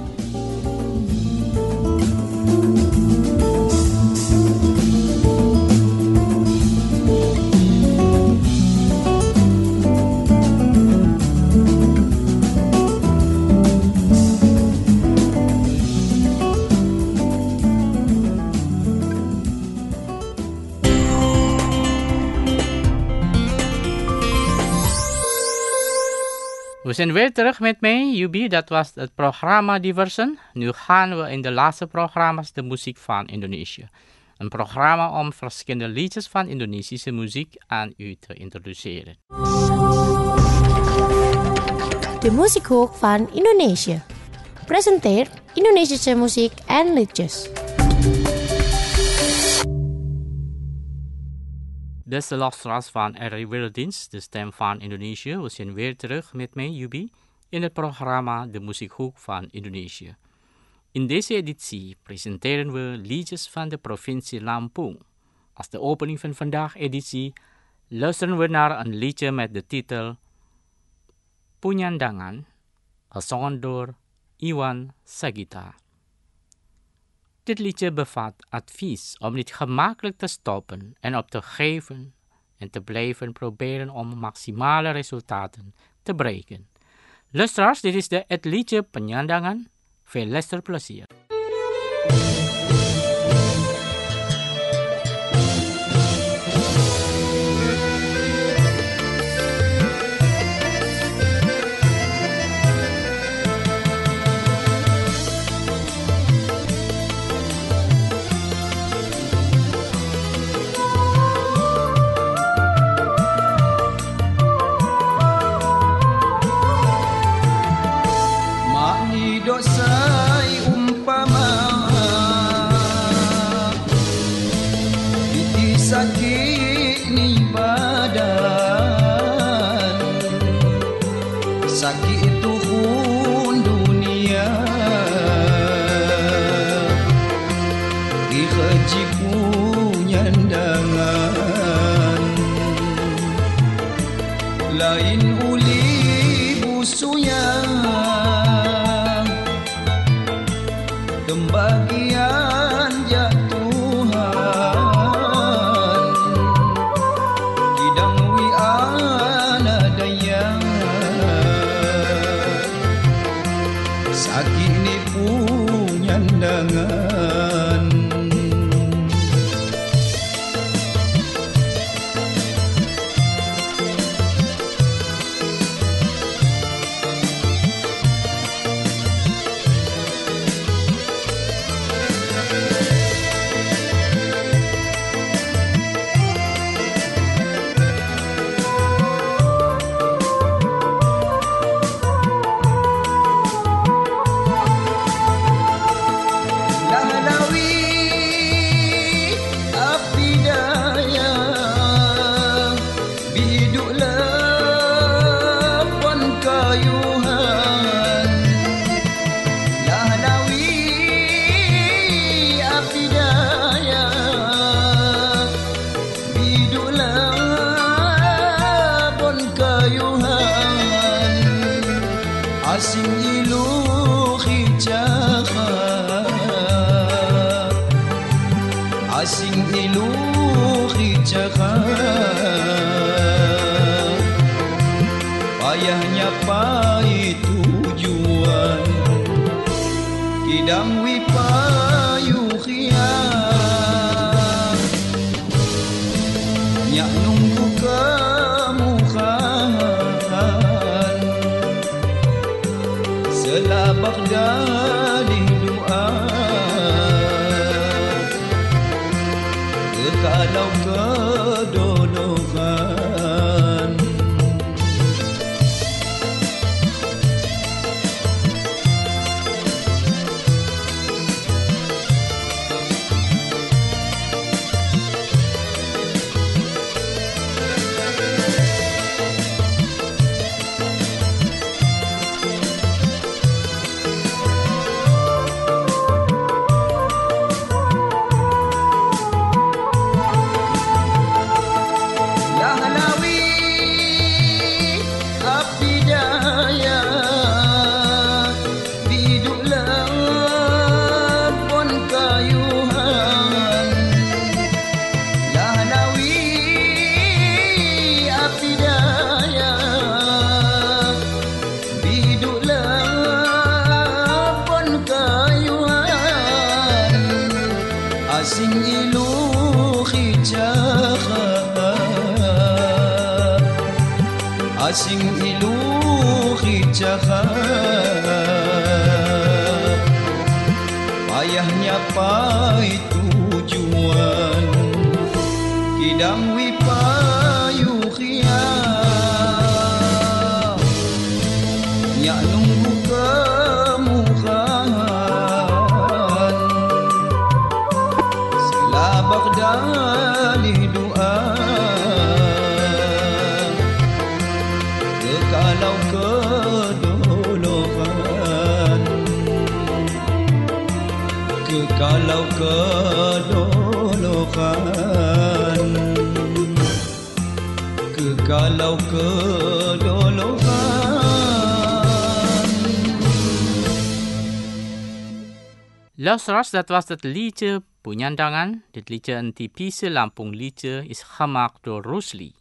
We zijn weer terug met mij, Yubi. Dat was het programma Diversen. Nu gaan we in de laatste programma's de muziek van Indonesië. Een programma om verschillende liedjes van Indonesische muziek aan u te introduceren. De muziekhoek van Indonesië. Presenteert Indonesische muziek en liedjes. Beste luisteraars van RRI Werelddienst, de stem van Indonesië. We zijn weer terug met mij, Yubi, in het programma De Muziekhoek van Indonesië. In deze editie presenteren we liedjes van de provincie Lampung. Als de opening van vandaag editie luisteren we naar een liedje met de titel Punyandangan, gezongen door Iwan Sagita. Dit liedje bevat advies om niet gemakkelijk te stoppen en op te geven en te blijven proberen om maximale resultaten te bereiken. Luisteraars, dit is het liedje Punyandangan. Veel luisterplezier. Dosai umpama sakit ni badan, sakit tuhun dunia, dikejiku nyandangan, lain uli busunya, tembagian jatuhan, kidang wi ana daya, sakit ni punyandangan. Asing ilu khijaka, asing ilu khijaka, payahnya pai tujuan, kidang wi payu khiyah, nyak nunggu kemukaan, selabak dari doa, kekalau kedodokan. Asing ilu khijaka, asing ilu khijaka, payahnya pai tujuan, kidang wi payu khiyah, nyak nunggu kemukaan, selabak dari doa, kekalau kedolokan, kekalau kedolokan, kekalau kedolokan. Luisteraars, dat was het liedje Punyandangan. Dit liedje een typische Lampung-liedje is gemaakt door Rusli.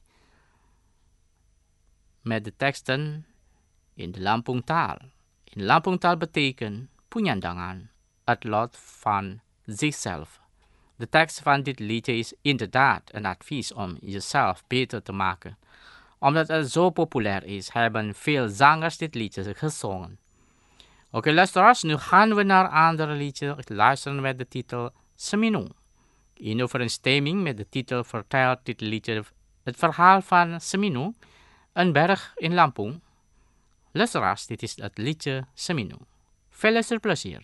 Met de teksten in de Lampung-taal. In Lampung-taal betekent Punyandangan het lot van zichzelf. De tekst van dit liedje is inderdaad een advies om jezelf beter te maken. Omdat het zo populair is, hebben veel zangers dit liedje gezongen. Oké, luisteraars, nu gaan we naar een andere liedje. Luisteren met de titel Seminu. In overeenstemming met de titel vertelt dit liedje het verhaal van Seminu, een berg in Lampung. Luisteraars, dit is het liedje Seminu. Veel luisterplezier.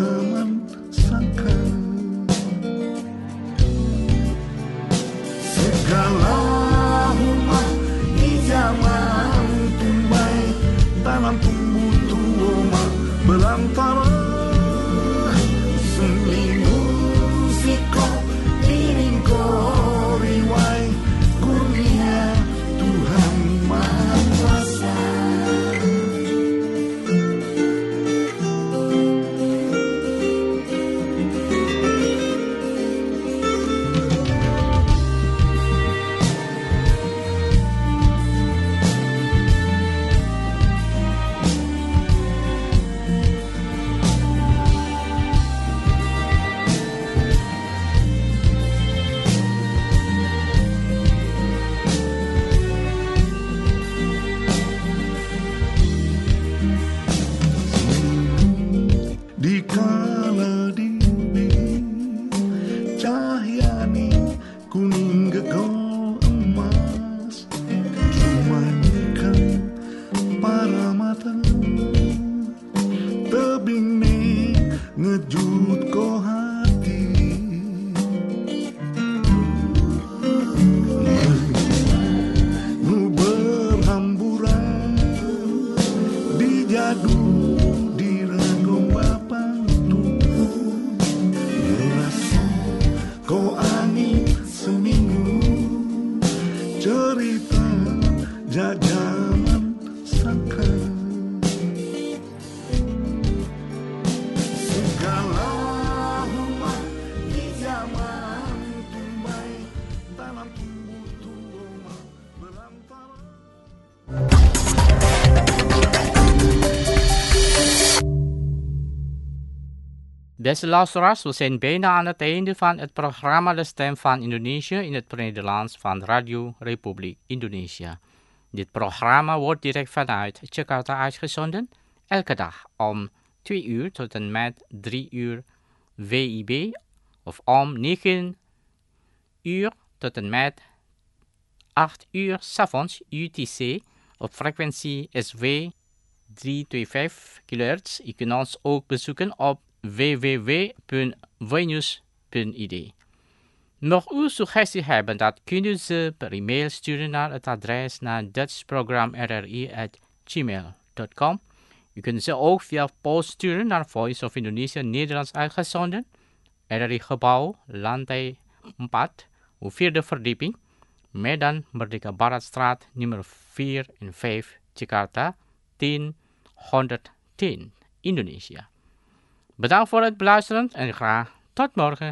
jangan sangka segala rumah di zaman tumbai dalam tumbuh tuoma belantara seminggu siko diringko riwai kurnia Tuhan Maha Kuasa. Dikala di bumi cahyani kuning gegol emas cumankan para mata tebing ngejut ko hati nu berhamburan di jadu kau angin seminggu cerita jajaman sangka segala rumah di zaman tumbai dalam tumbuh tuoma belantara. Beste luisteraars, we zijn bijna aan het einde van het programma De Stem van Indonesië in het Nederlands van Radio Republiek Indonesië. Dit programma wordt direct vanuit Jakarta uitgezonden, elke dag om 2 uur tot en met 3 uur WIB of om 9 uur tot en met 8 uur 's avonds UTC op frequentie SW 325 kHz. Je kunt ons ook bezoeken op www.vnews.id. Mocht u suggestie hebben, dat kunt u ze per e-mail sturen naar het adres naar dutchprogramrri@gmail.com. U kunt ze ook via post sturen naar Voice of Indonesia Nederlands uitgezonden, RRI Gebouw, Lantai 4, 4e verdieping, Medan Merdeka Baratstraat, nummer 4 en 5, Jakarta, 10110, Indonesië. Bedankt voor het beluisteren en graag tot morgen.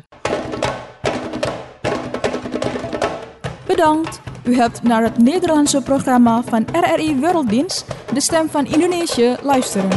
Bedankt. U hebt naar het Nederlandse programma van RRI Werelddienst, De Stem van Indonesië, luisteren.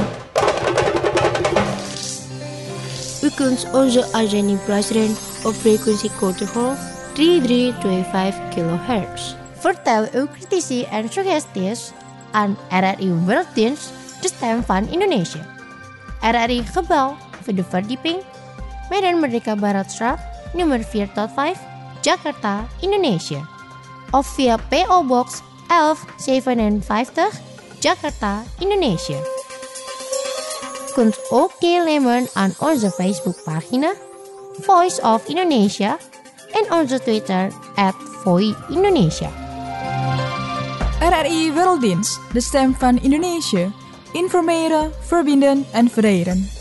U kunt onze uitzending beluisteren op frequentie kortegolf 3325 kHz. Vertel uw critici en suggesties aan RRI Werelddienst, De Stem van Indonesië. RRI Gebouw, 4e verdieping, Medan Merdeka Baratstraat, nummer 4 tot 5, Jakarta, Indonesië. Of via PO Box 1157, Jakarta, Indonesië. Kunt ook deelnemen aan onze Facebookpagina Voice of Indonesia en onze Twitter @VoiIndonesia. RRI Werelddienst, De Stem van Indonesië. Informeren, verbinden en verenigen.